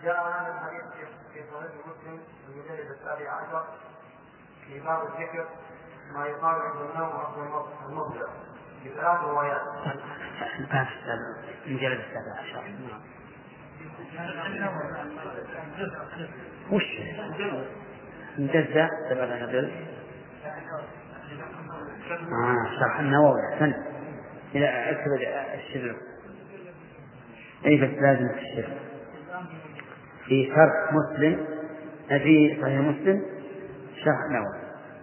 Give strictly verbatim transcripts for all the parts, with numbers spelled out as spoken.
جاء هذا الحديث في صحيح مسلم المجلد السابع عشر في باب الذكر ما يقال عند النوم وعند المضجع بثلاث روايات. المجلد السابع عشر وش مجزء سبعة عشر آه شرح النووي أحسن إلى أكتب الشرح أي بس لازم الشرح في شرح مسلم في صحيح مسلم شرح النووي.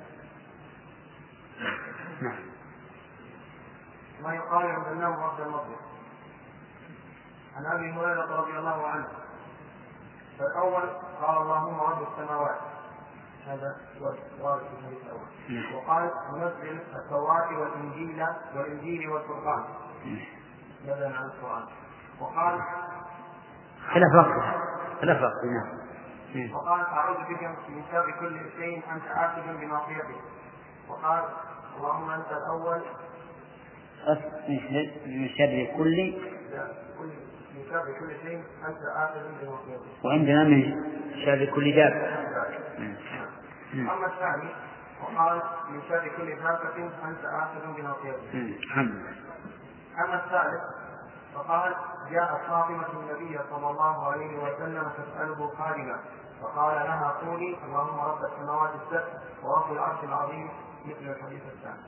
نعم. ما يقال عند النوم وعند المضجع. عن أبي هريرة رضي الله عنه فالأول قال اللهم رب السماوات، هذا وارد في الحديث الأول، وقال منزل التوراة والإنجيل والإنجيل والفرقان بدلا عن القرآن، وقال خلاف وقتها خلاف وقتنا، وقال أعوذ بك من شر كل شيء أنت آخذ بناصيته، وقال اللهم أنت الأول من شر كل من شر كل شيء أنت آخذ بناصيته، وعندنا من شر كل دابة. أما الثاني وقال من شر كل دابة أنت آخذ بناصيته. أما الثالث فقال جاءت فاطمة النبي صلى الله عليه وسلم تسأله خادمة فقال لها قولي اللهم رب السماوات السبع ورب العرش العظيم مثل الحديث الثاني.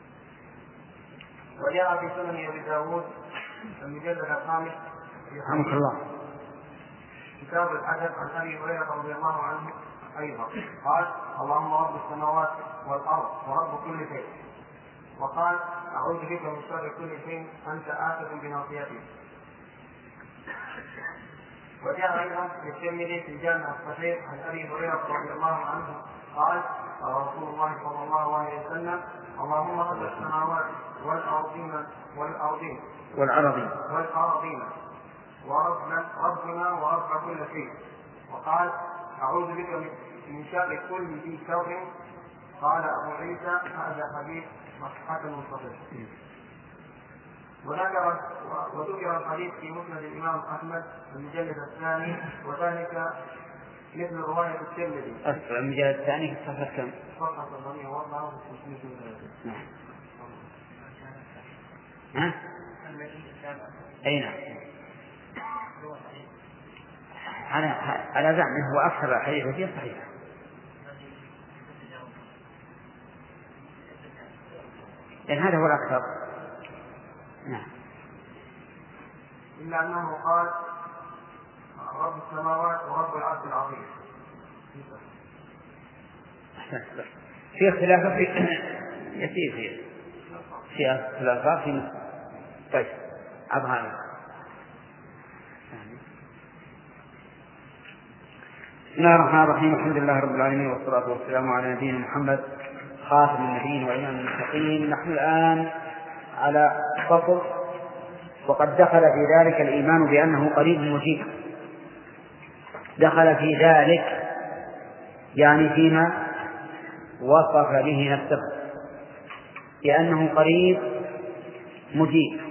وجاء في سنن أبي داود المجلد الخامس رحمك الله كتاب الأدب عن أبي هريرة رضي الله عنه أيضا قال اللهم رب السماوات والأرض ورب كل شيء، وقال أعوذ بك من شر كل شيء أنت آخذ بناصيته. وجاء أيضا في الترمذي في الجامع الصحيح عن أبي هريرة رضي الله عنه قال قال رسول الله صلى الله عليه وسلم اللهم رب السماوات والأرضين والأرضين والعرضين والأرضين وربنا ربنا ورب كل شيء، وقال أعوذ بك من شر كل ذي شر. قال أبو عيسى هذا حديث حسن صحيح. وذكر وذكر الحديث في مسند الإمام أحمد المجلد الثاني وذلك مثل رواية الترمذي. أصل المجلد الثاني في صفحة كم؟ صفحة ثمانية وأربعة وستين. نعم. ها؟ أي نعم. على على زعمه هو أكثر الحديث فيه صحيح. لأن هذا هو الأكثر. نعم. إلا أنه قال رب السماوات ورب العرش العظيم. في اختلاف في يسير فيه في اختلاف في طيب أظهر. بسم الله الرحمن الرحيم الحمد لله رب العالمين والصلاة والسلام على نبينا محمد خاتم النبيين وإمام المتقين. نحن الآن على فصل وقد دخل في ذلك الإيمان بأنه قريب مجيب. دخل في ذلك يعني فيما وصف به نفسه بأنه قريب مجيب.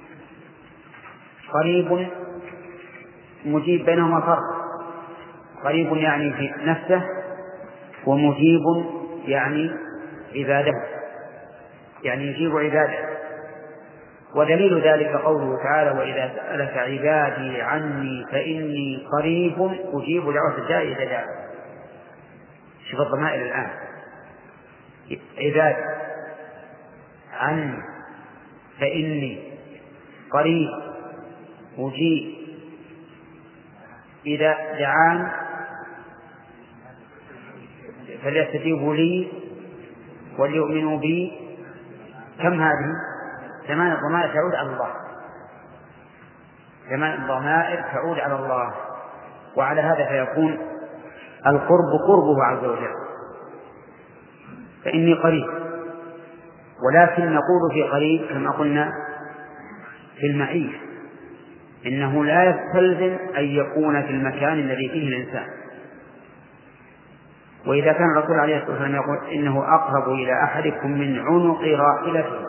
قريب مجيب بينهما فرق. قريب يعني في نفسه ومجيب يعني عباده يعني يجيب عباده. ودليل ذلك قوله تعالى وإذا سألك عبادي عني فإني قريب أجيب دعوة الداع إذا دعا. شوف الضمائر الآن عباد عني فإني قريب أجيب إذا دعان فليستجيبوا لي وليؤمنوا بي. كم هذه؟ ثمان الضمائر تعود على الله. ثمان الضمائر تعود على الله. وعلى هذا فيكون القرب قربه عز وجل. فإني قريب، ولكن نقول في قريب كما قلنا في المعية إنه لا يستلزم أن يكون في المكان الذي فيه الإنسان. وإذا كان الرسول عليه الصلاة والسلام يقول إنه أقرب إلى أحدكم من عنق راحلته،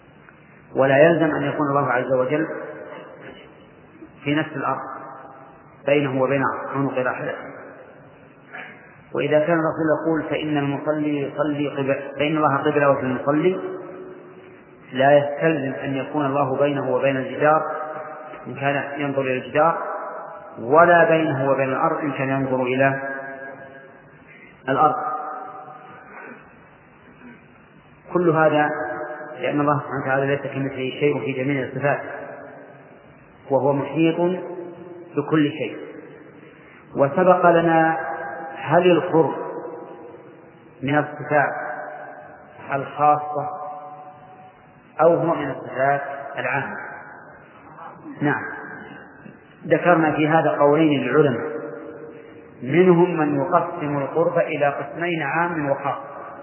ولا يلزم أن يكون الله عز وجل في نفس الأرض، بينه وبين عنق راحلته. وإذا كان الرسول يقول فإن المصلي يصلي قبل فإن الله قبله وفي المصلي، لا يستلزم أن يكون الله بينه وبين الجدار إن كان ينظر إلى الجدار، ولا بينه وبين الأرض إن كان ينظر إلى الأرض. كل هذا لأن الله سبحانه وتعالى ليس كمثله شيء في جميع الصفات، وهو محيط بكل شيء. وسبق لنا هل القرب من الصفات الخاصة أو هو من الصفات العامة؟ نعم، ذكرنا في هذا قولين للعلماء، منهم من يقسم القرب إلى قسمين عام وخاص،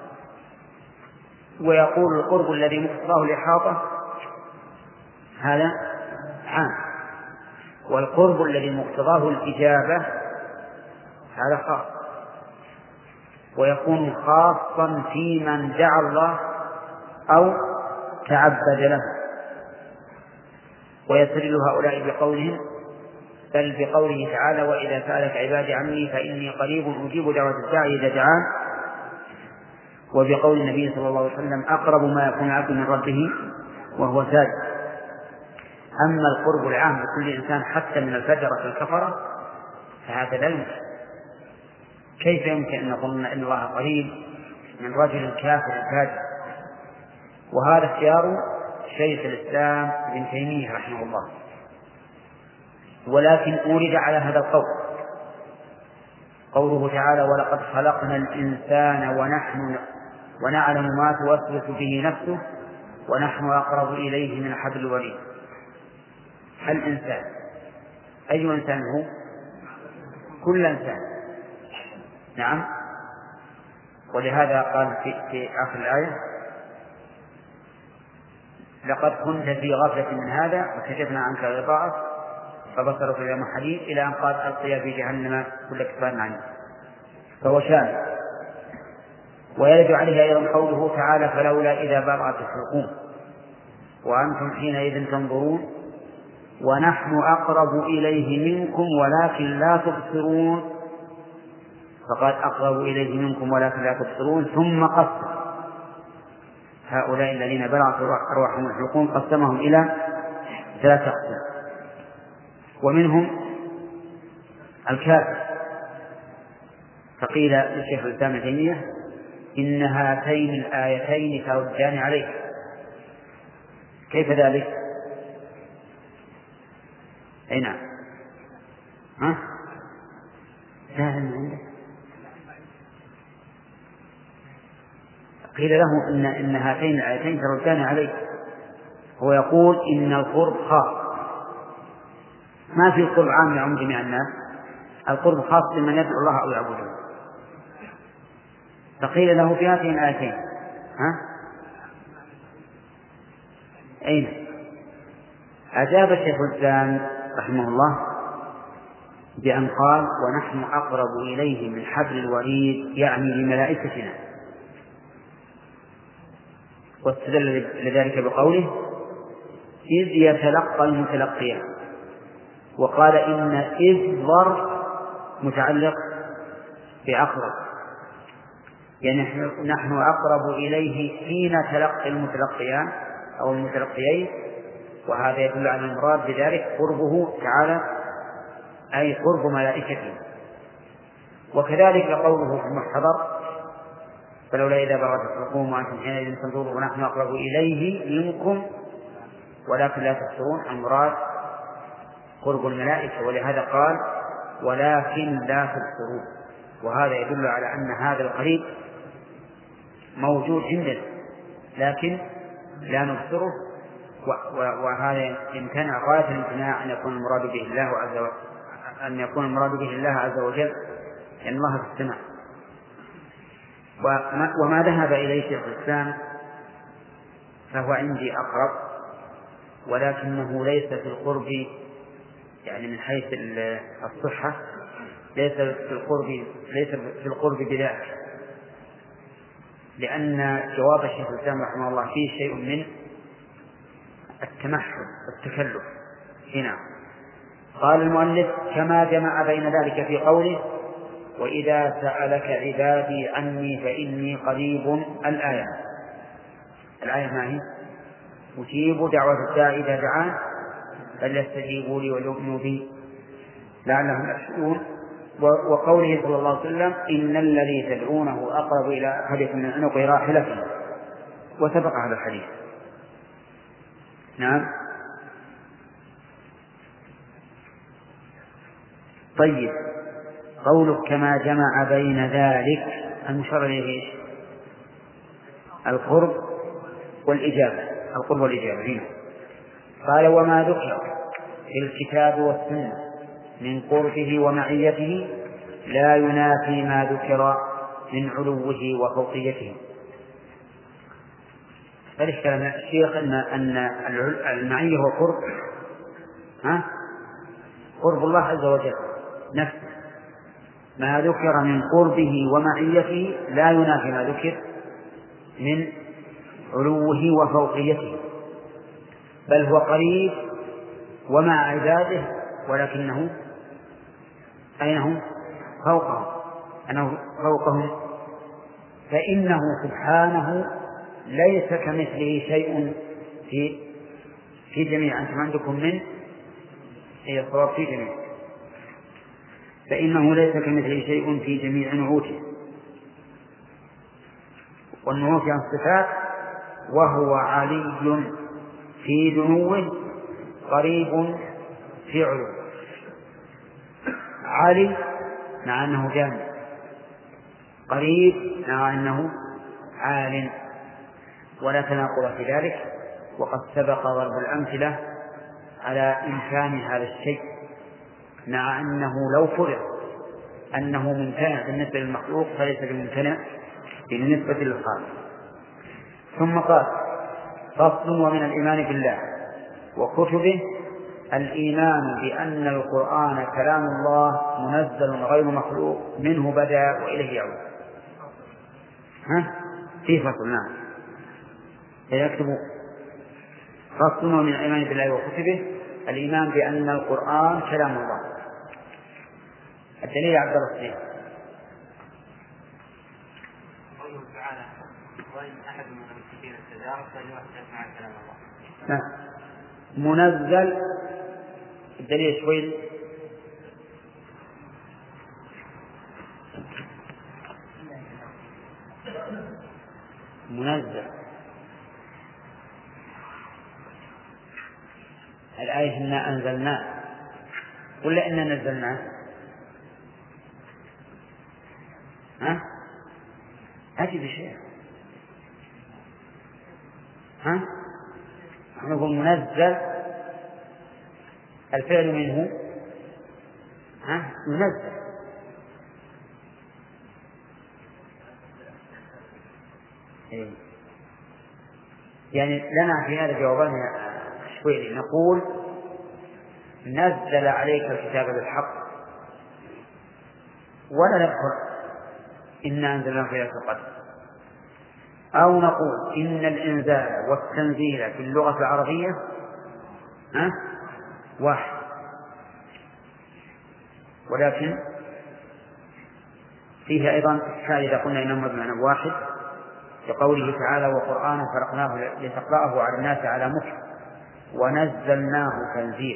ويقول القرب الذي مقتضاه الإحاطة هذا عام، والقرب الذي مقتضاه الإجابة هذا خاص، ويكون خاصا في من دعا الله أو تعبد له. ويستدل هؤلاء بقولهم بل بقوله تعالى وإذا سألك عبادي عني فإني قريب أجيب دعوة الداعي إذا دعان، وبقول النبي صلى الله عليه وسلم أقرب ما يكون العبد من ربه وهو ساجد. أما القرب العام لكل إنسان حتى من الفجرة الكفرة فهذا لا يمكن. كيف يمكن أن نقول إن الله قريب من رجل كافر فاجر؟ وهذا اختيار شيخ الإسلام ابن تيمية رحمه الله، ولكن أورد على هذا القول قوله تعالى ولقد خلقنا الإنسان ونحن ونعلم ما توسوس به نفسه ونحن أقرب إليه من حبل الوريد. الإنسان أي إنسان هو؟ كل إنسان. نعم، ولهذا قال في, في آخر الآية لقد كنت في غفلة من هذا وكشفنا عنك غطاءك فبصرك اليوم حديد، إلى أن قال ألقي في جهنم كل كفار عنه، فهو شامل. ويرد عليه أيضا قوله تعالى فلولا إذا برأت الحلقوم وأنتم حينئذ تنظرون ونحن أقرب إليه منكم ولكن لا تبصرون، فقد أقرب إليه منكم ولكن لا تبصرون. ثم قسم هؤلاء الذين بلغت أرواحهم الحلقوم قسمهم إلى ثلاثة أقسام، ومنهم الكافر. فقيل للشيخ الإسلام ابن تيمية إن هاتين الآيتين تردان عليه. كيف ذلك؟ أي نعم، ها؟ لا عنده. قيل له إن, إن هاتين الآيتين تردان عليه. هو يقول إن القرب خاص، ما في قرب عام يعم جميع الناس، القرب خاص لمن يدعو الله أو يعبده. فقيل له في هاتين الآيتين ها؟ أين؟ أجاب الشيخ الإسلام رحمه الله بأن قال ونحن أقرب إليه من حبل الوريد، يعني لملائكتنا. واستدل لذلك بقوله إذ يتلقى المتلقيان، وقال إن إذ ظرف متعلق بأقرب، يعني نحن أقرب إليه حين تلقي المتلقيان أو المتلقيين، وهذا يدل على المراد بذلك قربه تعالى أي قرب ملائكته. وكذلك قوله في المحتضر فلولا إذا بغت الحلقوم وأنتم حينئذ تنظرون ونحن أقرب إليه منكم ولكن لا تبصرون، المراد قرب الملائكة، ولهذا قال ولكن لا تبصرون. وهذا يدل على أن هذا القريب موجود عندنا لكن لا نبصره، وهذا يمتنع غاية الامتناع أن يكون المراد به الله عز وجل، أن يكون المراد به الله عز وجل لأن الله في السماء. وما ذهب إليه شيخ الإسلام فهو عندي أقرب، ولكنه ليس في القرب يعني من حيث الصحة ليس في القرب ليس في القرب بذلك، لأن جواب الشيخ الإسلام رحمه الله فيه شيء من التمحل والتكلف. هنا قال المؤلف كما جمع بين ذلك في قوله وإذا سألك عبادي عني فإني قريب. الآية الآية ما هي؟ أجيب دعوة الداعي إذا دعان فليستجيبوا لي وليؤمنوا بي لعلهم يرشدون. وقوله صلى الله عليه وسلم إن الذي تدعونه أقرب إلى أحدكم من عنق راحلته، وسبق هذا الحديث. نعم. طيب، قولك كما جمع بين ذلك المشار إليه القرب والإجابة، القرب والإجابة هنا. قال وما ذكر في الكتاب والسنة من قربه ومعيته لا ينافي ما ذكر من علوه وفوقيته. فليش كلام الشيخ أن أن المعية هو قرب ها قرب الله عز وجل نفسه، ما ذكر من قربه ومعيته لا ينافي ما ذكر من علوه وفوقيته، بل هو قريب ومع عباده ولكنه أينه فوقهم أنه فوقهم، فإنه سبحانه ليس كمثله شيء في في جميع. أنتم عندكم من هي صواب في جميع، فإنه ليس كمثله شيء في جميع نعوته، والنعوت عن الصفات، وهو علي في دنوه قريب في علوه. علي مع أنه جامع، قريب مع أنه عال، ولا تناقض في ذلك. وقد سبق ضرب الأمثلة على إمكان هذا الشيء، مع أنه لو فرض أنه ممتنع بالنسبة للمخلوق فليس بممتنع بالنسبة للخالق. ثم قال فصل ومن الإيمان بالله وكتبه الإيمان بأن القرآن كلام الله منزل غير مخلوق منه بدأ وإليه يعود. ها في فصل نعم يكتب فصل ومن الإيمان بالله وكتبه الإيمان بأن القرآن كلام الله. الدليل عبد الله قوله تعالى وإن أحد من المشركين استجارك فليسمع كلام الله. منزل. الدليل شوي منزل. الآية إنا أنزلناه ولا إنا نزلناه؟ ها أجي بشيء ها نقول منزل الفعل منه ها منزل. إيه. يعني لنا في هذا جوابان شوي. نقول نزل عليك الكتاب بالحق ولا نذكر إنا أنزلناه في ليلة القدر، أو نقول إن الإنزال والتنزيل في اللغة العربية ها واحد، ولكن فيه أيضا إشكال إذا قلنا إنه بمعنى واحد لقوله تعالى وقرآنا فرقناه لتقرأه على الناس على مكر ونزلناه تنزيلا،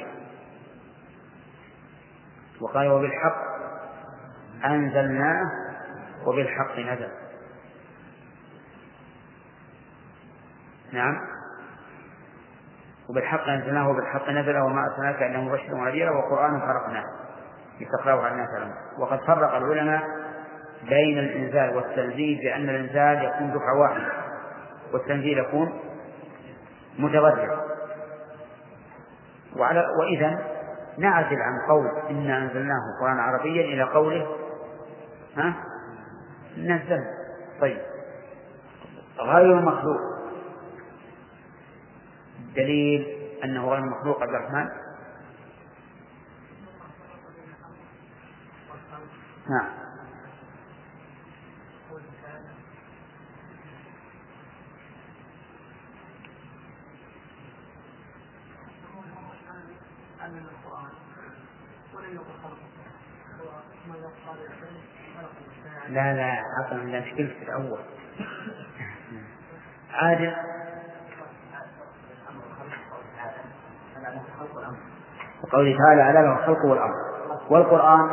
وقال وبالحق أنزلناه وبالحق نزل. نعم وبالحق أنزلناه وبالحق نزل وما أرسلناك إلا مبشرا ونذيرا وقرآنا فرقناه لتقرأه على الناس على مكر. وقد فرق العلماء بين الإنزال والتنزيل بأن الإنزال يكون دفعة واحدة والتنزيل يكون متغير. وإذا نعزل عن قول إنا أنزلناه قرآن عربيا إلى قوله ها نزل. طيب غير مخلوق دليل أنه غير مخلوق عبد الرحمن. نعم لا لا عطنا لا مشكلة في الأول. عادل وقوله تعالى على له الخلق والأمر. والقرآن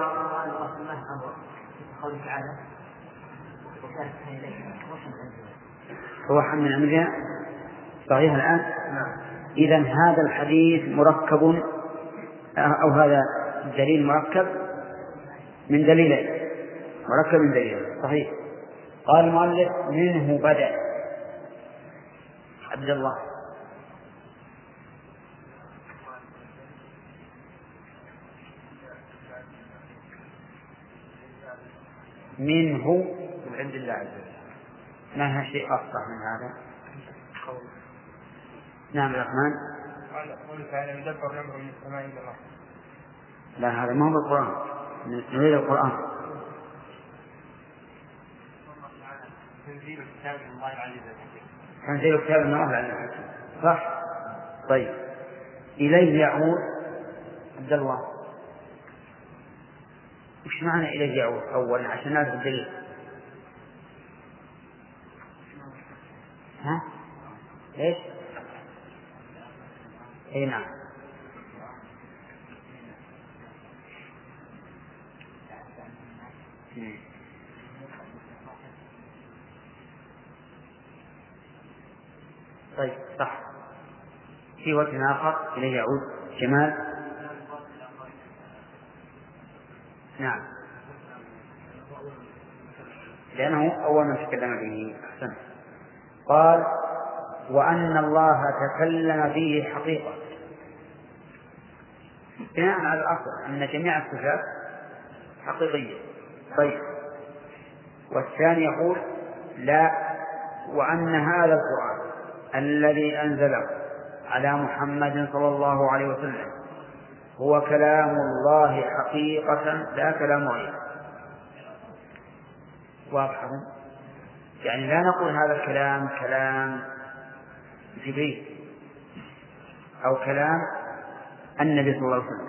روحا من أمرنا صحيح الآن. إذن هذا الحديث مركب أو هذا الدليل مركب من دليلين، مركب من دليلين صحيح. قال المؤلف منه بدأ. عبد الله منه من عند الله عز وجل، ما هي شيء أفصح من هذا؟ نعم الرحمن. قال تعالى يدبر الأمر من السماء إلى الأرض. لا هذا ما هو القرآن، نريد القرآن. تنزيل كتاب من الله العزيز الحكيم. تنزيل كتاب من الله العزيز الحكيم صح. طيب إليه يعود. عبد الله وش معنى إليه يعود أولا عشان نعرف الدليل؟ ها ليش؟ اي نعم. طيب صح. في وجه آخر إليه يعود جمال. نعم لأنه أول من تكلم به. أحسن. قال وأن الله تكلم به حقيقة بناء على الأصل أن جميع الصفات حقيقية. طيب والثاني يقول لا وأن هذا القرآن الذي أنزله على محمد صلى الله عليه وسلم هو كلام الله حقيقة لا كلام غيره. واضح؟ يعني لا نقول هذا الكلام كلام جبريل أو كلام النبي صلى الله عليه وسلم،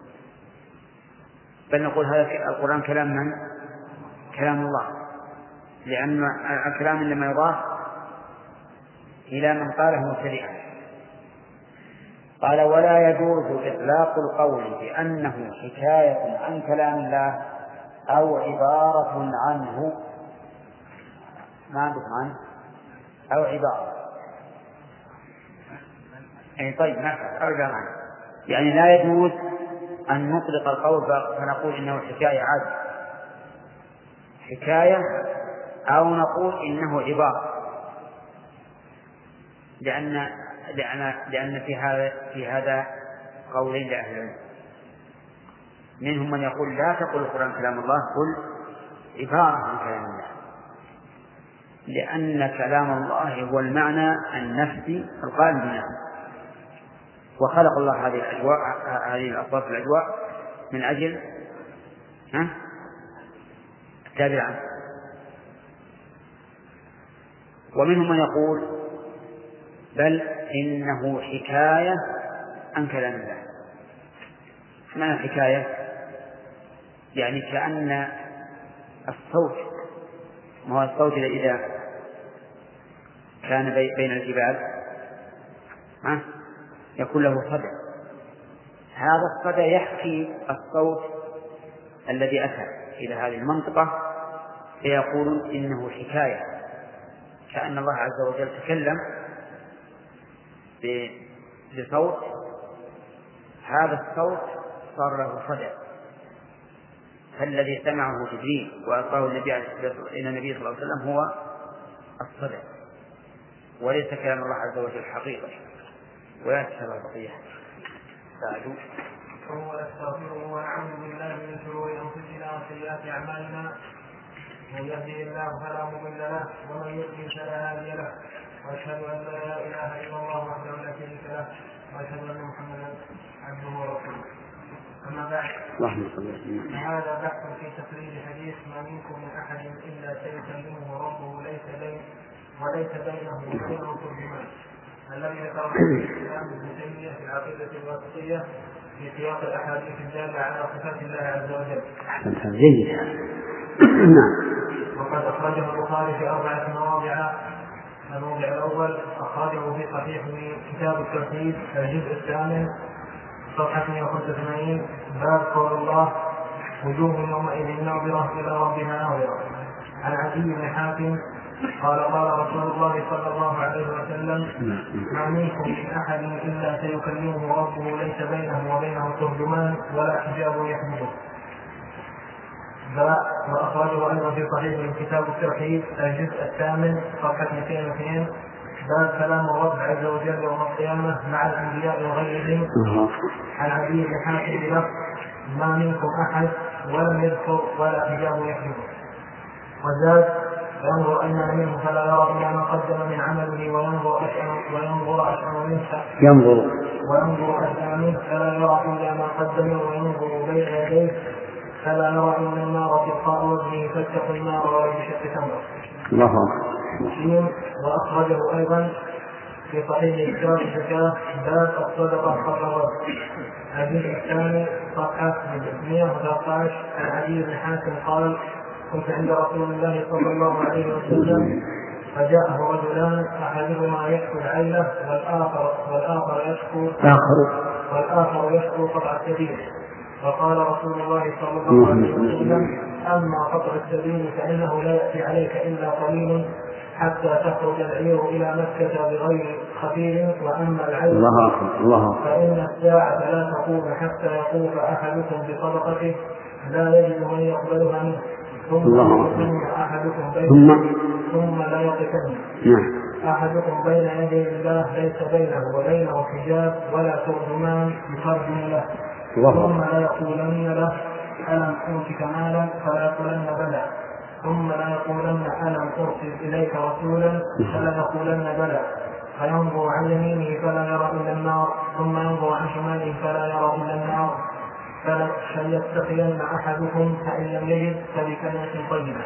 بل نقول هذا القرآن كلام من؟ كلام الله، لأن الكلام إنما يضاف إلى من قاله مبتدئا. قال ولا يجوز إطلاق القول بأنه حكاية عن كلام الله أو عبارة عنه. ما عندكم عنه أو عبارة. يعني طيب نفعل أو عبارة عنه، يعني لا يجوز أن نطلق القول فنقول إنه حكاية عادة حكاية أو نقول إنه عبارة، لأن لأن لأن في هذا في هذا قولين لأهل العلم. منهم من يقول لا تقل القرآن كلام الله، قل عبارة عن كلام الله، لأن كلام الله هو المعنى النفسي القائم بنفسه، وخلق الله هذه الأجواء هذه الأصوات الأجواء من أجل ها التابع. ومنهم من يقول بل إنه حكاية عن كلام الله. ما الحكاية؟ يعني كأن الصوت، ما هو الصوت إذا كان بين الجبال ها يكون له صدى، هذا الصدى يحكي الصوت الذي أتى إلى هذه المنطقة، فيقولون إنه حكاية، كأن الله عز وجل تكلم بصوت، هذا الصوت صار له صدى، فالذي سمعه جبريل وأعطاه النبي إلى النبي صلى الله عليه وسلم هو الصدى وليس كلام الله عز وجل حقيقة. ويكثر البقية. سألوا هو أستغفره ونعوذ بالله من شرور أنفسنا وسيئات أعمالنا، من يهده الله فلا مضل له ومن يضلل فلا هادي له، وأشهد أن لا إله إلا الله وحده لا شريك له، وأشهد أن محمدا عبده ورسوله. أما بعد، هذا بحث في تقرير حديث ما منكم من أحد إلا سيكلمه ربه ليس بين وليس بينه وبينه ترجمان، الذي ذكره الإسلام ابن تيمية في العقيدة الواسطية في سياق الأحاديث الدالة على صفات الله عز وجل. أحسنت، جيد. نعم. وقد أخرجه البخاري في أربعة مواضع. الموضع الأول أخرجه في صحيح كتاب التوحيد الجزء الثامن صفحة مئة وخمسة وثمانين باب قول الله وجوه يومئذ ناظرة إلى ربها ناظرة. عن عدي بن حاتم قال قال رسول الله صلى الله عليه وسلم ما منكم من أحد إلا سيكلمه ربه ليس بينه وبينه ترجمان ولا حجاب يحجبه. وأخرجه أيضا في صحيح من كتاب التوحيد الجزء الثامن صفحة مئتين واثنين باب كلام الرب عز وجل يوم القيامة مع الأنبياء وغيرهم. عن عدي بن حاتم بلفظ ما منكم أحد ولم يذكر ولا حجاب يحجبه. وزاد وينظر أين منه فلا يرى إلا ما قدم من عمله وينظر أشأم وينظر أشأم منه ينظر وينظر أشأم منه فلا يرى إلا ما قدم وينظر بين يديه فلا يرى إلا النار تلقاء وجهه فاتقوا النار ولو بشق تمرة. الله أكبر. وأخرجه أيضا في صحيح كتاب الزكاة باب الصدقة قبل الرد الجزء الثاني صفحة مئة وثلاثة عشر. عن عدي بن حاتم قال كنت عند رسول الله صلى الله عليه وسلم فجاءه رجلان أحدهما يشكو العيلة والآخر والآخر يشكو والآخر يشكو قطع السبيل. فقال رسول الله صلى الله عليه وسلم أما قطع السبيل فإنه لا يأتي عليك إلا قليل حتى تخرج العير إلى مكة بغير خفير. وأما العير فإن الساعة لا تقوم حتى يطوف أحدكم بصدقته لا يجد من يقبلها منه ثم أحدكم بين ثم لا يقفن أحدكم بين يدي الله ليس بينه وبينه حجاب ولا ترجمان يترجم له ثم لا يقولن له ألم أوتك مالا فلا يقولن بلى ثم لا يقولن ألم أرسل إليك رسولا فلا يقولن بلى فينظر عن يمينه فلا يرى إلا النار ثم ينظر عن شماله فلا يرى إلا النار فليتقين أحدكم فإن لم يجد فبكلمة طيبة.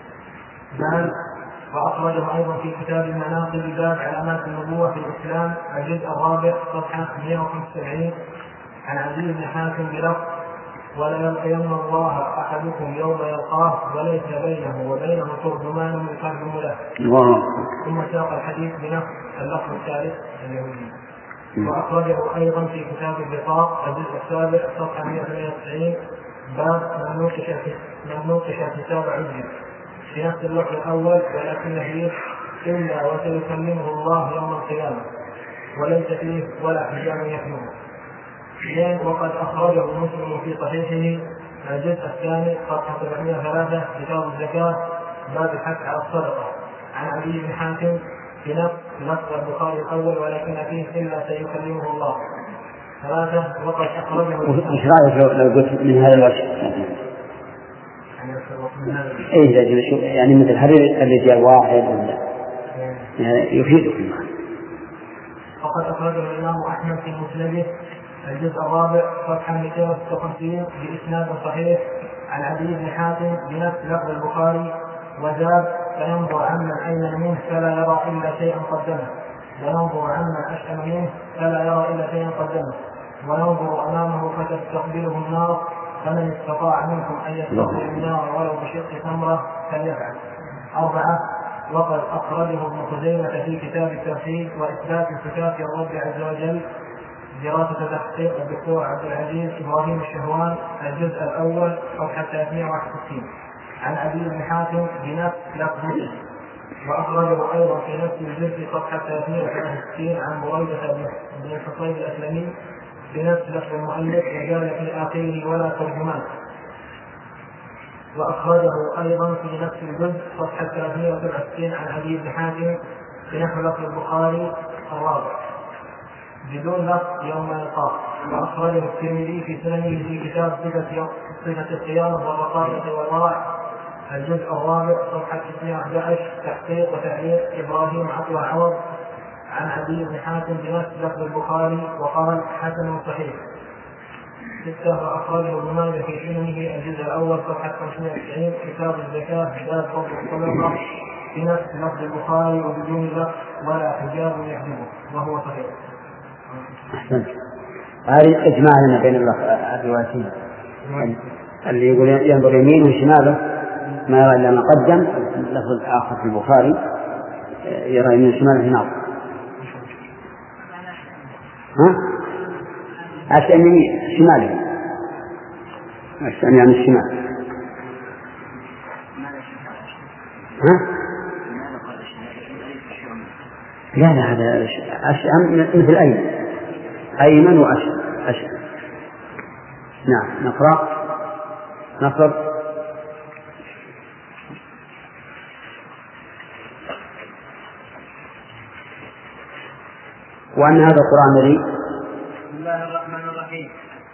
بل وأخرجه أيضا في كتاب المناقب باب علامات النبوة في الإسلام الجزء الرابع صفحة مئة وخمسة وسبعين. عن عدي بن حاتم بلفظ ولا يلقين الله أحدكم يوم يلقاه وليس بينه وبينه ترجمان يترجم له. ثم ساق الحديث بنفس اللفظ الثالث اليهودي. وأخرجه أيضا في كتاب البطاق الجزء السابع صفحة مئة وثمانية وتسعين باب من نوقش كتاب عجل في نفس اللفظ الأول ولكن فيه إلا وسيكلمه الله يوم القيامة وليس فيه ولا حجاب يحجبه. وقد أخرجه مسلم في صحيحه الجزء الثاني صفحة سبعمائة وثلاثة كتاب الزكاة باب الحث على الصدقة. عن عدي بن حاتم في نفس لفظ البخاري الأول ولكن فيه إلا سيكلمه الله. ثلاثة وقد أخرجه. وش رأيك لو قلت من هذا الوجه؟ إيه يعني مثل هذه الرجال واحد ولا يعني يفيدكم. وقد أخرجه الإمام أحمد في مسنده الجزء الرابع صفحة مئتين وستة وخمسين بإسناد صحيح عن عدي بن حاتم بنفس لفظ البخاري وزاد فينظر عمن أيمن منه فلا يرى إلا شيئا قدمه وينظر عمن أشأم منه فلا يرى إلا شيئا قدمه وينظر أمامه فتستقبله النار فمن استطاع منكم أن يستقبل النار ولو بشق تمرة فليفعل. أربعة وقد أخرجه ابن خزيمة في كتاب التوحيد وإثبات صفات الرب عز وجل دراسة تحقيق الدكتور عبد العزيز إبراهيم الشهوان الجزء الأول صفحة ثلاثمائة وواحد وستين عن عدي بن حاتم بنفس لفظه. وأخرجه أيضا في نفس الجزء صفحة ثلاثمائة وثلاثة وستين عن بريدة بن الحصيب الأسلمي بنفس لفظ المؤلف وجعل في آخره ولا ترجمان. وأخرجه أيضا في نفس الجزء صفحة ثلاثمائة وسبعة وستين عن عدي بن حاتم بنحو لفظ البخاري الرابع بدون لفظ يوم يلقاه. وأخرجه الترمذي في سننه في كتاب صفة الصيام والرقائق والورع الجزء الرابع صفحة ستمائة وأحد عشر تحقيق وتعليق إبراهيم عطوة عوض عن عدي بن حاتم بنفس لفظ البخاري وقال حسن صحيح. ستة وأخرجه ابن ماجه في سننه الجزء الأول صفحة خمسمائة وتسعين كتاب الزكاة باب فضل الصدقة بنفس لفظ البخاري وبدون لفظ ولا حجاب يحجبه وهو صحيح. أحسنت. هذه إجماع لنا بين الروايتين، اللي يقول ينظر يمينه وشماله ما يرى إلا ما قدم، اللفظ الآخر في البخاري يرى يمين وشماله ناظر. ها؟ عشان يمين شماله، عشان يعني الشمال. ها؟ لا لا هذا أشأم مثل أيمن، أيمن وأشأم أشأم. نعم نقرأ نصر. وأن هذا القرآن الذي بسم الله الرحمن الرحيم.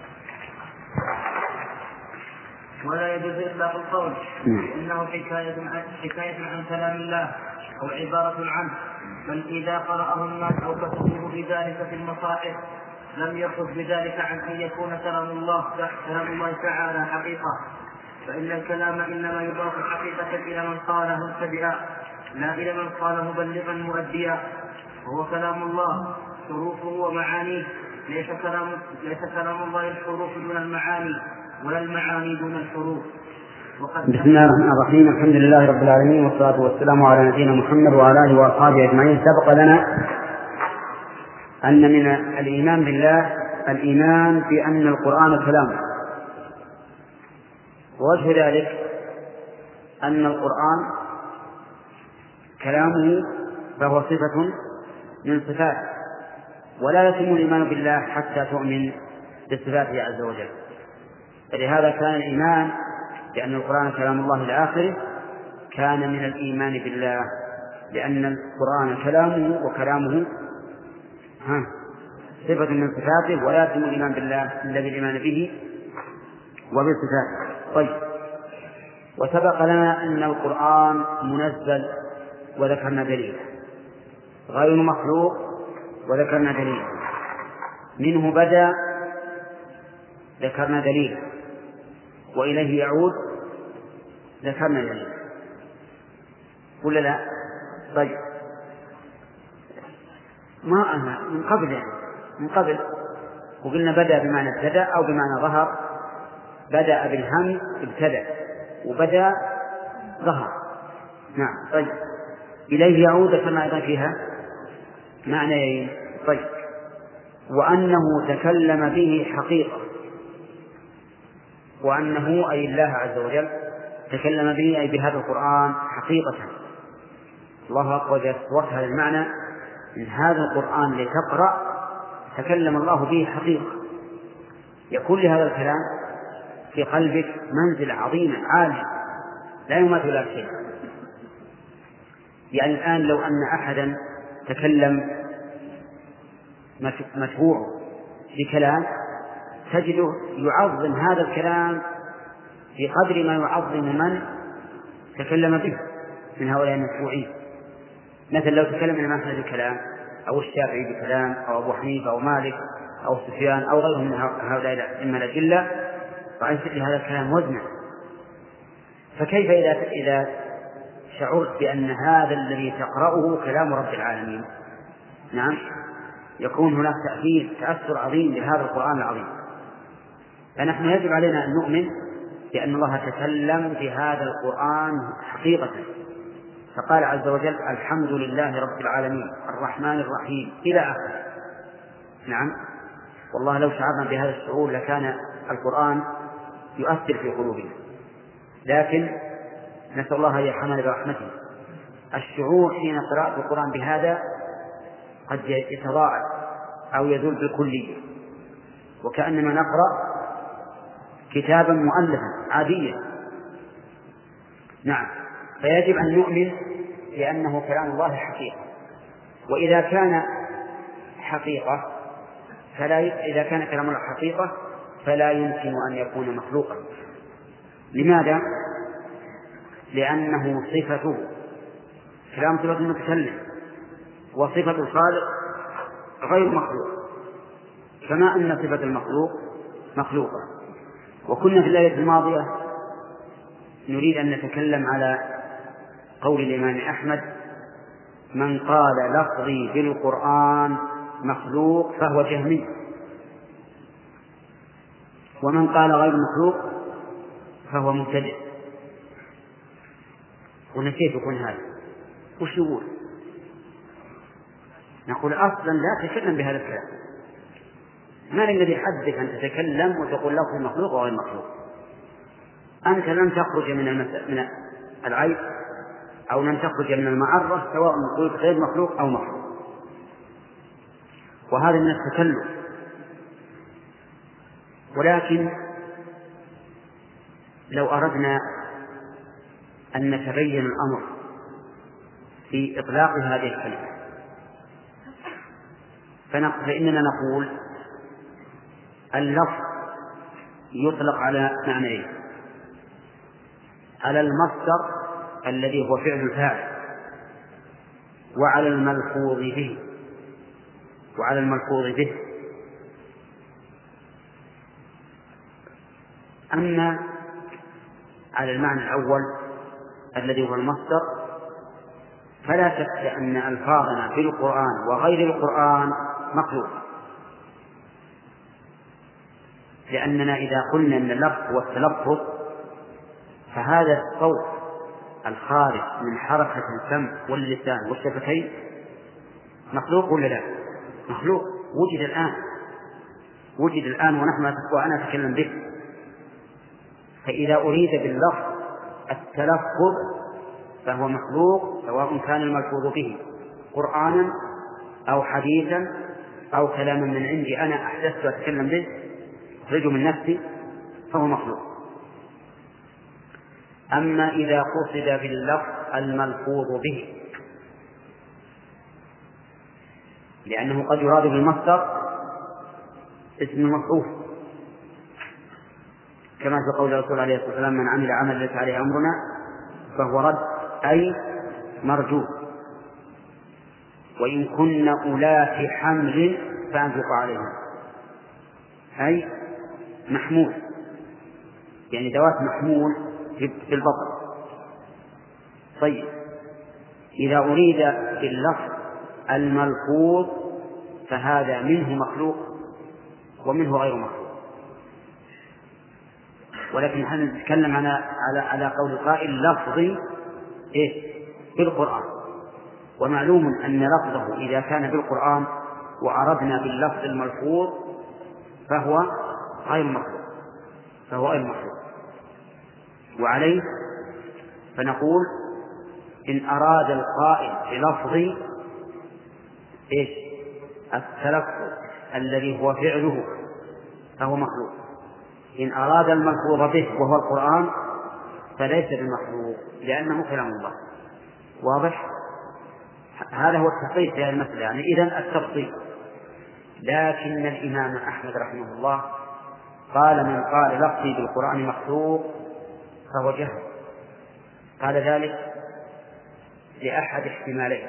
ولا يجوز إطلاق القول إنه حكاية عن حكاية عن كلام الله أو عبارة عنه، بل إذا قرأه الناس أو كتبوه بذلك في المصاحف لم يخرج بذلك عن أن يكون كلام الله كلام الله تعالى حقيقة، فإن الكلام إنما يضاف حقيقة إلى من قاله مبتدئا لا إلى من قاله مبلغا مؤديا، وهو كلام الله حروفه ومعانيه، ليس كلام ليس كلام الله الحروف دون المعاني ولا المعاني دون الحروف. بسم الله الرحمن الرحيم. الحمد لله رب العالمين، والصلاة والسلام على نبينا محمد وعلى آله وأصحابه أجمعين. سبق لنا أن من الإيمان بالله الإيمان بأن القرآن كلامه، ووجه ذلك أن القرآن كلامه فهو صفة من صفاته، ولا يتم الإيمان بالله حتى تؤمن بصفاته عز وجل. فلهذا كان الإيمان بأن القرآن كلام الله إلى آخره كان من الإيمان بالله، لأن القرآن كلامه وكلامه ها صفة من صفاته، ولا يتم الإيمان بالله إلا بالإيمان به وبصفاته. طيب، وسبق لنا أن القرآن منزل وذكرنا دليله، غير مخلوق وذكرنا دليله، منه بدأ ذكرنا دليله، وإليه يعود ذكرنا دليله، ولا لا؟ طيب، ما أنا من قبل يعني من قبل وقلنا بدأ بمعنى ابتدأ أو بمعنى ظهر. بدأ بالهم ابتدأ، وبدأ ظهر. نعم. طيب، إليه يعود كما أيضا فيها معنيين. طيب، وأنه تكلم به حقيقة، وأنه أي الله عز وجل تكلم به أي بهذا القرآن حقيقة. الله أقوى وقت هذا المعنى إن هذا القرآن لتقرأ تكلم الله به حقيقة، يكون لهذا الكلام في قلبك منزل عظيم عالي لا يماثل له شيء. يعني الآن لو أن أحدا تكلم مشروع بكلام تجده يعظم هذا الكلام في قدر ما يعظم من تكلم به من هؤلاء المشروعين. مثل لو تكلم الإمام أحمد بكلام، أو الشافعي بكلام، أو أبو حنيفة أو مالك أو سفيان أو غيرهم من هؤلاء الأئمة الأجلة، رأيت لهذا الكلام وزنا. فكيف إذا إذا شعرت بأن هذا الذي تقرأه كلام رب العالمين؟ نعم، يكون هناك تأثير تأثر عظيم لهذا القرآن العظيم. فنحن يجب علينا أن نؤمن بأن الله تكلم بهذا القرآن حقيقة. فقال عز وجل: الحمد لله رب العالمين الرحمن الرحيم إلى آخره. نعم، والله لو شعرنا بهذا الشعور لكان القرآن يؤثر في قلوبنا، لكن نسأل الله أن يرحمنا برحمته. الشعور حين قراءة القرآن بهذا قد يتضاعف أو يزول بالكلية، وكأنما نقرأ كتابا مؤلفا عاديا. نعم، فيجب أن نؤمن بأنه كلام الله حقيقة. وإذا كان حقيقة فلا ي... إذا كان كلام الله حقيقة فلا يمكن أن يكون مخلوقا. لماذا؟ لأنه صفته كلام صفة المتكلم، وصفة الخالق غير مخلوق، كما أن صفة المخلوق مخلوقة. وكنا في الليلة الماضية نريد أن نتكلم على قول الإمام أحمد: من قال لفظي بالقرآن مخلوق فهو جهمي. ومن قال غير مخلوق فهو مبتدع. قلنا كيف يكون هذا؟ وش يقول؟ نقول أصلا لا تتكلم بهذا الكلام، ما الذي يحدث أن تتكلم وتقول لفظ مخلوق وغير مخلوق؟ أنت لن تخرج من من العيب أو لن تخرج من المعرة سواء قلت غير مخلوق أو مخلوق، وهذا من التكلم. ولكن لو أردنا أن نتبين الأمر في إطلاق هذه الكلمة فإننا نقول اللفظ يطلق على معنيين: على المصدر الذي هو فعل الفاعل، وعلى الملفوظ به وعلى الملفوظ به أما على المعنى الأول الذي هو المصدر فلا شك أن ألفاظنا في القرآن وغير القرآن مخلوق، لأننا إذا قلنا أن اللفظ والتلفظ فهذا الصوت الخارج من حركة الفم واللسان والشفتين مخلوق ولا لا؟ مخلوق، وجد الآن وجد الآن ونحن وأنا أتكلم به. فإذا أريد باللفظ التلفظ فهو مخلوق سواء كان الملفوظ به قرآنا أو حديثا أو كلاما من عندي أنا أحدثت وأتكلم به أخرجه من نفسي فهو مخلوق. أما إذا قصد باللفظ الملفوظ به، لأنه قد يراد بالمصدر اسم المصروف، كما في قول الرسول عليه الصلاة والسلام: من عمل عملا ليس عليه أمرنا فهو رد، أي مرجو. وإن كن أولات حمل فأنفق عليهم، أي محمول، يعني ذوات محمول في البطن. طيب، إذا أريد باللفظ الملفوظ فهذا منه مخلوق ومنه غير مخلوق. ولكن نحن نتكلم على على على قول القائل لفظي إيه بالقرآن، ومعلوم أن لفظه إذا كان بالقرآن وعرضنا باللفظ الملفوظ فهو غير مخلوق فهو غير مخلوق. وعليه فنقول إن أراد القائل بلفظي إيش التلفظ الذي هو فعله فهو مخلوق، إن أراد الملفوظ به وهو القرآن فليس بمخلوق لأنه كلام الله. واضح؟ هذا هو التفصيل في هذه المسألة، يعني إذن التفصيل. لكن الإمام أحمد رحمه الله قال: من قال لفظي بالقرآن مخلوق فهو جهل. قال ذلك لأحد احتمالين: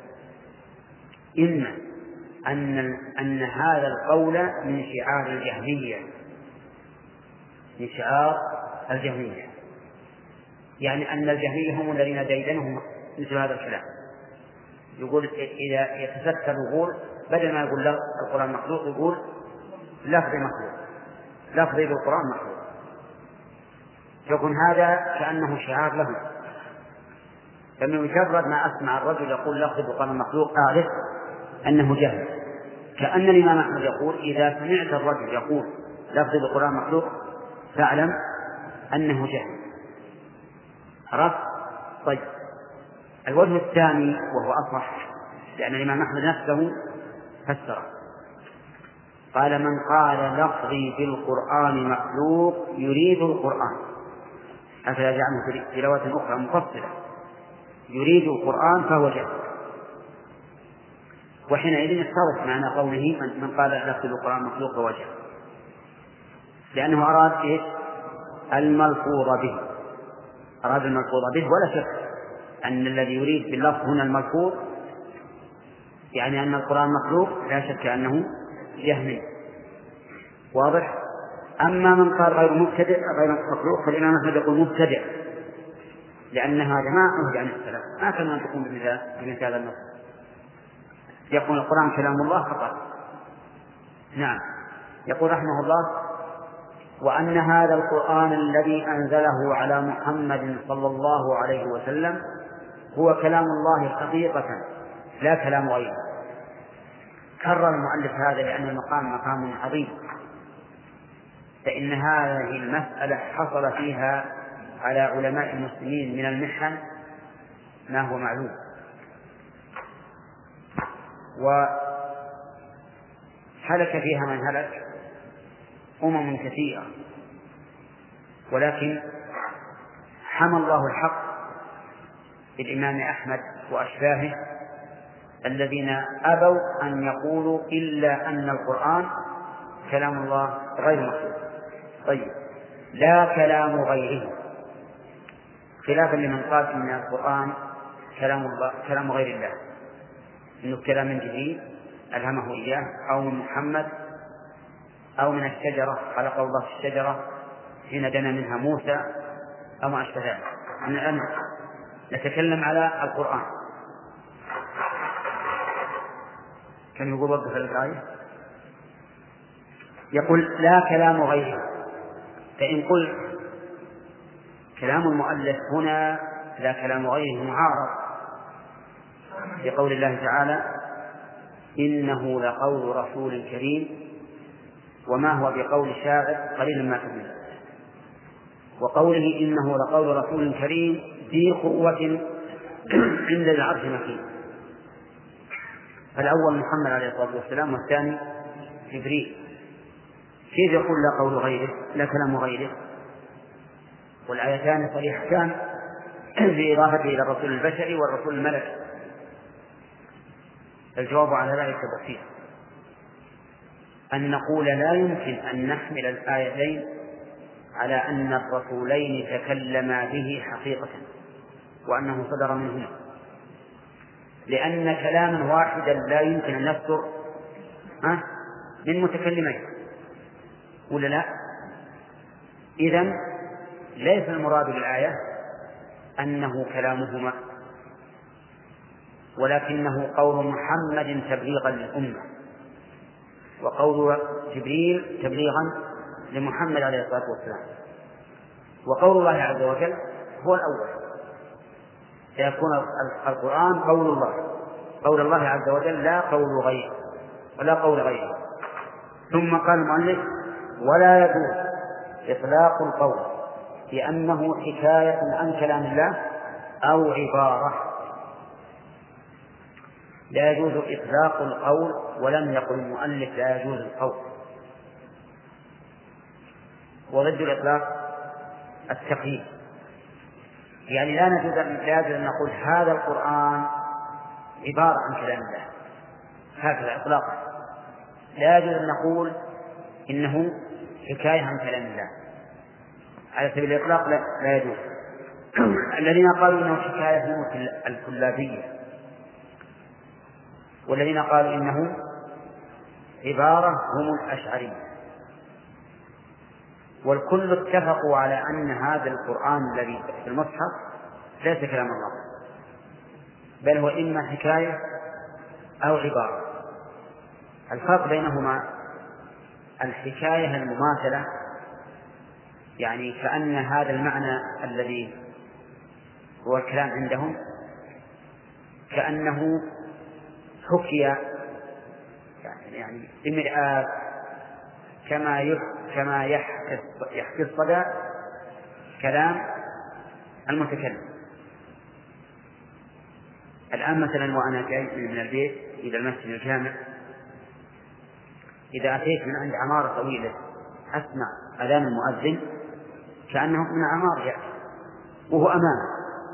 إما أن أن هذا القول من شعار الجهمية من شعار الجهمية يعني أن الجهمية هم الذين ديدنهم مثل هذا الكلام. يقول إذا يتذكر يقول بدل ما يقول القرآن مخلوق يقول لفظي مخلوق، لفظي بالقرآن مخلوق، يكون هذا كأنه شعار له. فمن مجرد ما أسمع الرجل يقول لفظي بالقرآن مخلوق أعرف أنه جهل. كأن الإمام أحمد يقول: إذا سمعت الرجل يقول لفظي بالقرآن مخلوق فاعلم أنه جهل. عرفت؟ طيب، الوجه الثاني وهو أصح، لأن الإمام أحمد نفسه فسر، قال: من قال لفظي بالقرآن مخلوق يريد القرآن، هكذا جعله في تلاوة أخرى مفصلة، يريد القرآن فهو جهل. وحينئذ يتضح معنى قوله من قال لفظي بالقرآن مخلوق فهو جهل، لأنه أراد إيش؟ الملفوظ به، أراد الملفوظ به. ولا شك أن الذي يريد باللفظ هنا الملفوظ يعني أن القرآن مخلوق، لا شك أنه جهمي. واضح؟ أما من قال غير مبتدع غير مخلوق فالإمام أحمد يقول مبتدع، لأن هذا ما أهدى عن السلام، ما كان أن تكون بمثال هذا النص، يقول القرآن كلام الله فقط. نعم. يقول رحمه الله: وأن هذا القرآن الذي أنزله على محمد صلى الله عليه وسلم هو كلام الله حقيقة لا كلام غيره. كرر المؤلف هذا لأن المقام مقام عظيم، فإن هذه المسألة حصل فيها على علماء المسلمين من المحن ما هو معلوم، وهلك فيها من هلك أمم كثيرة، ولكن حمى الله الحق بالإمام أحمد وأشباهه الذين أبوا أن يقولوا إلا أن القرآن كلام الله غير مخلوق. طيب، لا كلام غيره، خلافا لمن قال إن القرآن كلام الله كلام غير الله، إنه كلام من جبريل ألهمه إياه، أو من محمد، أو من الشجرة خلق الله في الشجرة حين دنا منها موسى، أو ما أشبه ذلك. من الآن نتكلم على القرآن. كان يقول وضح الآية، يقول لا كلام غيره. فإن قل كلام المؤلف هنا لا كلام غيره معارض بقول الله تعالى إنه لقول رسول كريم وما هو بقول شاعر قليل ما تؤمن، وقوله إنه لقول رسول كريم ذي قوة عند العرش مكين. فالأول محمد عليه الصلاة والسلام، والثاني جبريل. كيف يقول لا قول غيره لا كلام غيره والآيتان صريحتان بإضافته إلى الرسول البشري والرسول الملكي؟ الجواب على ذلك بسيط، أن نقول لا يمكن أن نحمل الآيتين على أن الرسولين تكلما به حقيقة وأنه صدر منهما، لأن كلاما واحدا لا يمكن أن يصدر من متكلمين، ولا لا؟ إذن ليس المراد بالآية أنه كلامهما، ولكنه قول محمد تبليغا للأمة، وقول جبريل تبليغا لمحمد عليه الصلاة والسلام، وقول الله عز وجل هو الأول، سيكون القرآن قول الله قول الله عز وجل لا قول غيره ولا قول غيره. ثم قال المؤلف ولا يجوز إطلاق القول بأنه حكاية عن كلام الله أو عبارة. لا يجوز إطلاق القول، ولم يقل المؤلف لا يجوز القول. وضد الإطلاق التقييد، يعني لا نجوز لا يجوز أن نقول هذا القرآن عبارة عن كلام الله هكذا إطلاقا، لا يجوز أن نقول إنه حكاية عن كلام الله على سبيل الإطلاق، لا, لا يجوز. الذين قالوا إنه حكاية هم الكلابية، والذين قالوا إنه عبارة هم الأشعرية، والكل اتفقوا على أن هذا القرآن الذي في المصحف ليس كلام الله، بل هو إما حكاية أو عبارة. الفرق بينهما الحكاية المماثلة، يعني كأن هذا المعنى الذي هو الكلام عندهم كأنه حكي يعني بمرآة كما كما يحكي الصدى كلام المتكلم. الآن مثلا وأنا جاي من البيت إلى المسجد الجامع، إذا أتيت من عند عمارة طويلة أسمع أذان المؤذن كأنه من عمار يأتي وهو أمامه،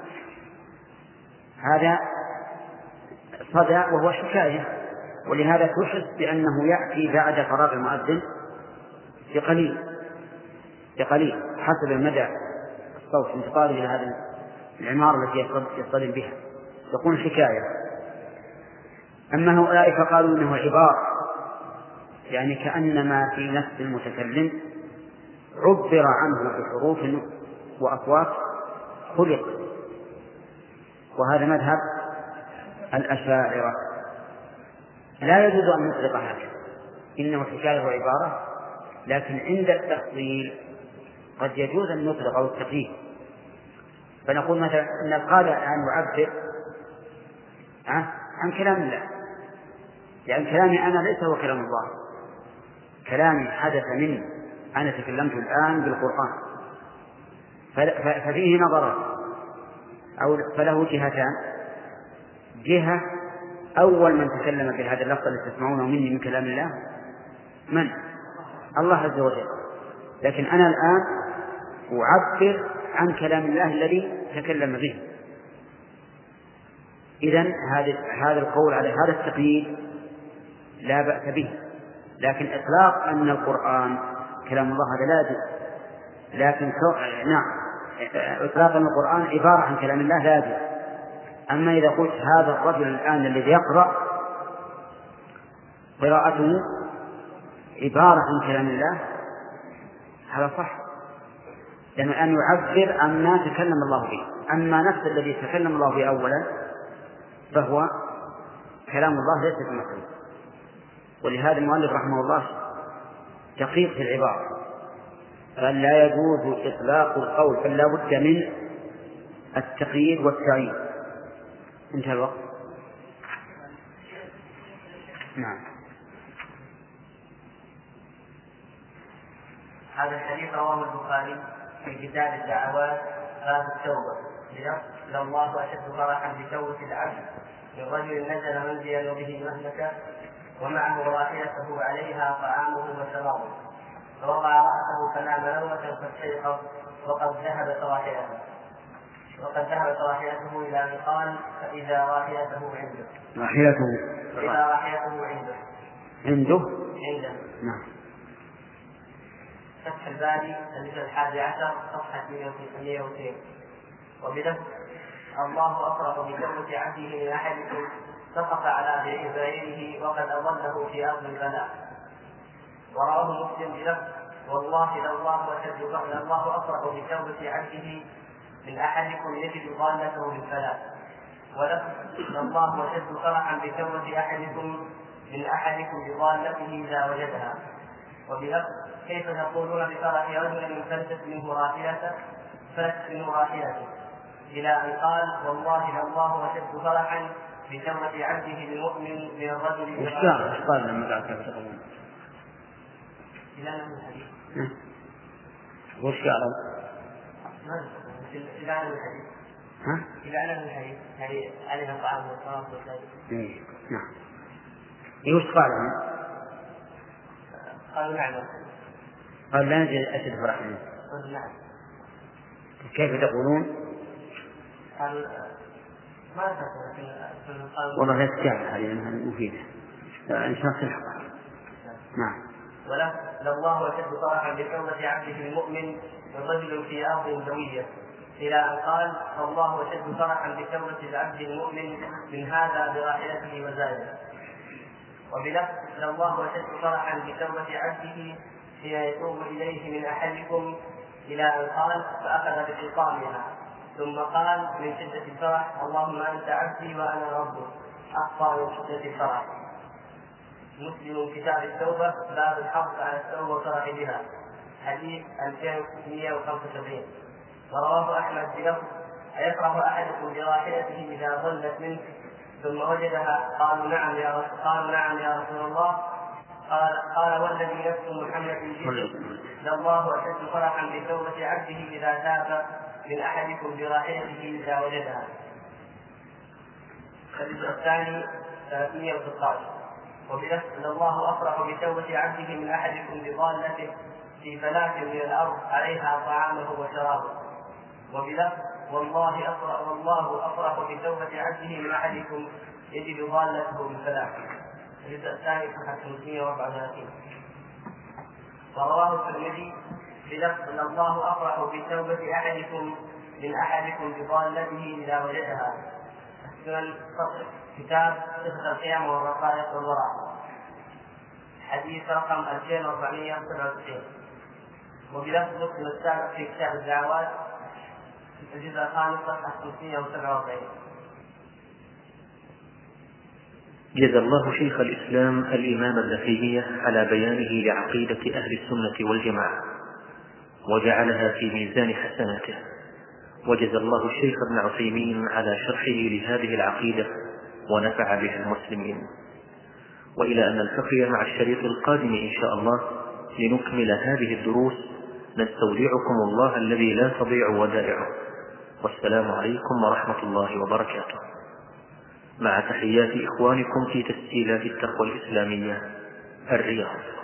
هذا صدى وهو حكاية، ولهذا تحس بأنه يأتي بعد فراغ المؤذن بقليل بقليل حسب المدى الصوت انتقاله إلى هذه العمارة التي يصطدم بها، تكون حكاية. أما هؤلاء فقالوا إنه عبارة، يعني كأن ما في نفس المتكلم عبر عنه بحروف وأصوات خلق، وهذا مذهب الأشاعرة. لا يجوز أن نطلق هذا إنه حكاية وعبارة، لكن عند التفضيل قد يجوز أن نطلق أو التقييد، فنقول مثلا أن القادر أن يعبر عن كلام الله، لأن كلامي أنا ليس هو كلام الله، كلامي حدث مني، أنا تكلمت الآن بالقرآن، ففيه نظرات أو فله جهتان: جهة أول من تكلم بهذا اللفظ الذي تسمعونه مني من كلام الله من؟ الله عز وجل، لكن أنا الآن أعبر عن كلام الله الذي تكلم به. إذن هذا القول على هذا التقييد لا بأس به، لكن إطلاق أن القرآن كلام الله هذا لا يجوز، لكن نعم إطلاق أن القرآن عبارة عن كلام الله لا يجوز. أما إذا قلت هذا الرجل الآن الذي يقرأ قراءته عبارة عن كلام الله هذا صح، لأنه الآن يعبر عن ما تكلم الله به. أما نفس الذي تكلم الله به أولا فهو كلام الله ليس بمخلوق، ولهذا المؤلف رحمه الله دقيق في العبارة، قال لا يجوز إطلاق القول بل لا بد من التقييد والتعيين. انتهى الوقت. نعم. هذا الحديث رواه البخاري في كتاب الدعوات باب التوبة بلفظ الله أشد فرحا بتوبة العبد من رجل نزل منزلا به مهلكة ومعه راحلته عليها طعامه وشرابه فوضع رأسه فنام نومة فاستيقظ وقد ذهبت راحلته وقد ذهبت راحلته إلى أن قال فإذا راحلته عنده راحلته إذا راحلته عنده عنده عنده نعم. فتح الباري الجزء الحادي عشر صفحة مئة واثنين. وبلفظ الله أفرح بتوبة عبده من أحدكم سقط على بعيره وقد أضله في أرض البلاء. ورواه مسلم بلفظ والله لله أشد الله أفرح بتوبة عبده من أحدكم يجد ضالته بالفلاح. ولفظ الله أشد فرحا بتوبة أحدكم من أحدكم بضالته إذا وجدها. وبلفظ كيف تقولون بفرح رجل فلتت منه راحلته فلتت منه راحلته إلى أن قال والله لله أشد فرحا بتوبة عبده المؤمن من الرجل. وش قال؟ وش قال لما قال كيف تقولون؟ إلى أن الحديث. وش قال؟ إلى أن الحديث. ها؟ إلى أن الحديث يعني عليها الطعام والشراب والشاي. نعم. إيه وش قال؟ قالوا نعم. قال لا نجد أشد فرحا. نعم. كيف تقولون؟ قال ما أفكر لكن والله لا تستعمل هذه مفيدة إن شاء الله تلحق. نعم. ولا لله أشد فرحا بتوبة عبده المؤمن الرجل في أرض دوية إلى أن قال الله أشد فرحا بتوبة العبد المؤمن من هذا براحلته وزاده. وبلفظ لله أشد فرحا بتوبة عبده حين يتوب إليه من أحدكم إلى أن قال فأخذ بخطامها ثم قال من شدة الفرح اللهم أنت عبدي وأنا ربك أخطأ من شدة الفرح. مسلم كتاب التوبة باب الحرص على التوبة والفرح بها حديث ألفين وستمائة وخمسة وسبعين. ورواه أحمد بلفظ أيفرح أحدكم براحلته إذا ضلت منه ثم وجدها قالوا نعم يا رسول قالوا نعم يا رسول الله قال قال والذي نفس محمد بيده لله أشد فرحا بتوبة عبده إذا تاب من أحدكم براحلته إذا وجدها. الجزء الثاني ثلاثمائة وستة عشر. وبلفظ الله أفرح بتوبة عبده من أحدكم بضالته في فلاة من الأرض عليها طعامه وشرابه. وبلفظ والله أفرح والله أفرح بتوبة عبده من أحدكم يجد ضالته بالفلاة. الجزء الثاني صفحة خمسمائة وأربعة وثلاثين. ورواه الترمذي بلفظ الله أفرح بتوبة أحدكم من أحدكم بضالته إذا وجدها. السنن كتاب صفة القيام والرقائق والورع حديث رقم ألفين وأربعمائة وسبعة وتسعين. وبلفظ مسلم السابق في كتاب الدعوات الجزء الخامس صفحة خمسمائة وسبعة وأربعين. جزى الله شيخ الإسلام الإمام ابن تيمية على بيانه لعقيدة أهل السنة والجماعة وجعلها في ميزان حسناته، وجزى الله الشيخ ابن عثيمين على شرحه لهذه العقيدة ونفع بها المسلمين. وإلى أن نلتقي مع الشريط القادم إن شاء الله لنكمل هذه الدروس، نستودعكم الله الذي لا تضيع ودائعه، والسلام عليكم ورحمة الله وبركاته، مع تحيات إخوانكم في تسجيلات التقوى الإسلامية الرياض.